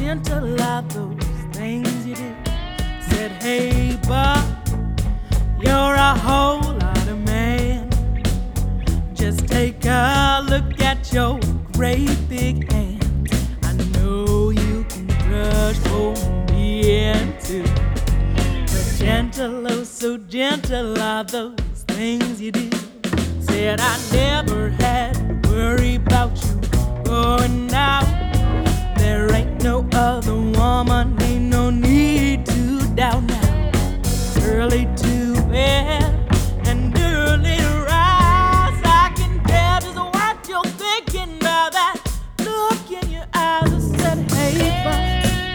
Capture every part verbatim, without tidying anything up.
gentle are those things you do. Said, hey, Bob, you're a whole lot of man. Just take a look at your great big hands. I know you can crush both me and two. But gentle, oh so gentle are those things you do. Said I never had to worry about you going out. There ain't no other woman, ain't no need to doubt now. Early to bed and early to rise, I can tell just what you're thinking about. That look in your eyes that said, hey, bye.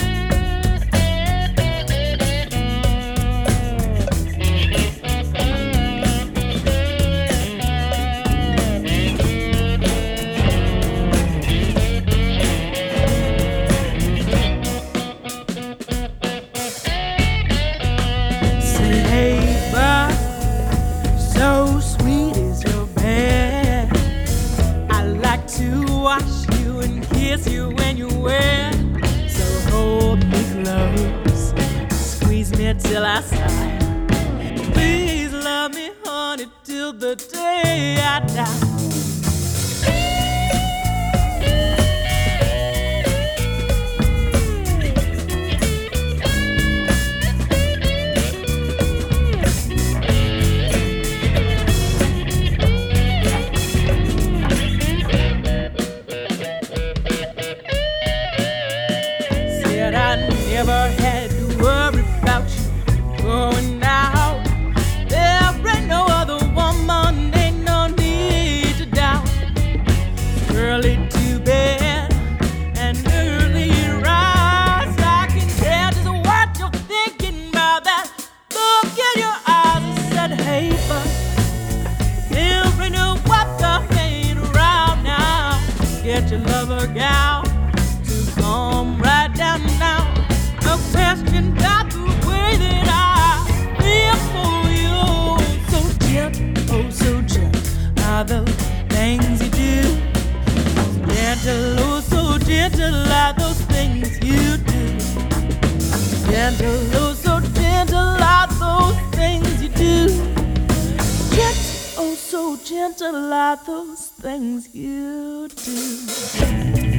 So sweet is your bed. I like to wash you and kiss you when you wear. So hold me close, squeeze me till I sigh. Please love me, honey, till the day I die. Never had to worry about you going out. There ain't no other woman, ain't no need to doubt. Early to bed and early rise, I can tell just what you're thinking about. That look in your eyes that said, hey, but there ain't no other hanging around now. Get your lover gal to come right down now. No question about the way that I feel for you. So gentle, oh so gentle are those things you do. Gentle, oh so gentle are those things you do. Gentle, oh so gentle are those things you do. Gentle, oh so gentle are those things you do.